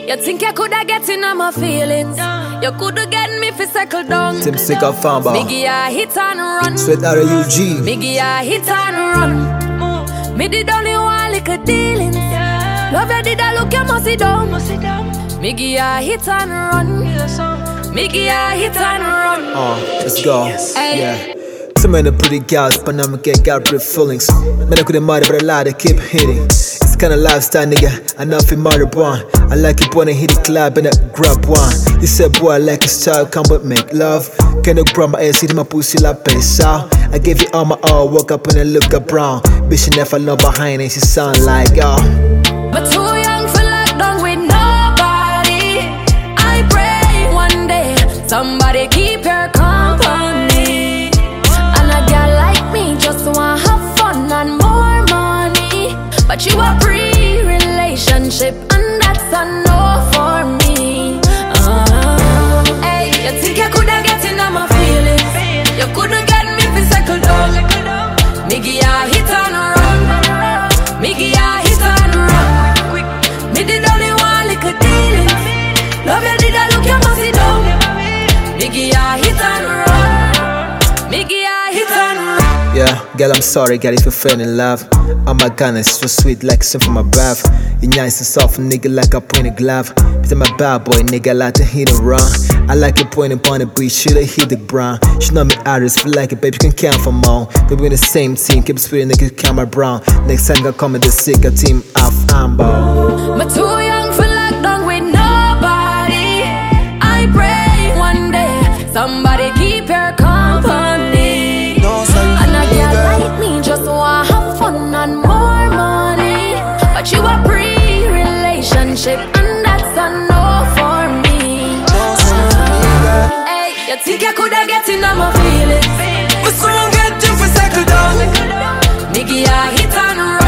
You think you coulda get in on my feelings? You coulda get me fi settle down. Tim sick of farm bar. Biggie a hit and run. Sweat RUG. Biggie a hit and run. Me did only one little dealings. Love you did a look you must sit down. Biggie a hit and run. Biggie a hit and run. Let's go. Hey. Yeah. So many pretty girls, but now I got real feelings. Man, I couldn't marry, but a lot they keep hitting. It's kinda lifestyle, nigga. I know if you marry one. I like it when I hit the club and I grab one. You said, boy, I like his style, come but make love. Can you grab my ass, hit my pussy like pesa? I gave you all my all, woke up and I look up brown. Bitch, she never know behind it, she sound like, But too young for lockdown with nobody. I pray one day somebody keep your company. And a girl like me just wanna have fun and more money. But you a pre-relationship and that's a no for me. Hey, you think you coulda get in on my feelings? You coulda get me fi settle down. Miggy a hit and run. Miggy a hit and run. Me did only one little dealings. Love you did a look you must sit down. Miggy a hit and run. Miggy a hit and run. Yeah, girl, I'm sorry, girl, if you fell in love. Oh my God, it's so sweet, like some from my bath. You nice and soft, nigga, like I point a glove. But I'm a bad boy, nigga, I like to hit and run. I like it pointing upon the beach, she like hit the ground. She know me artist, feel like it, baby, you can count for more. But we in the same team, keep spitting, nigga, camera brown. Next time I come in the sick, a team off amber. But too young for lockdown with nobody. I pray one day somebody keep your company. And a girl like me just wanna have fun and more money. But you a pre-relationship and that's a no for me. Hey, you think you coulda get in on my feelings? But soon get you for second down. Nigga, I hit and run.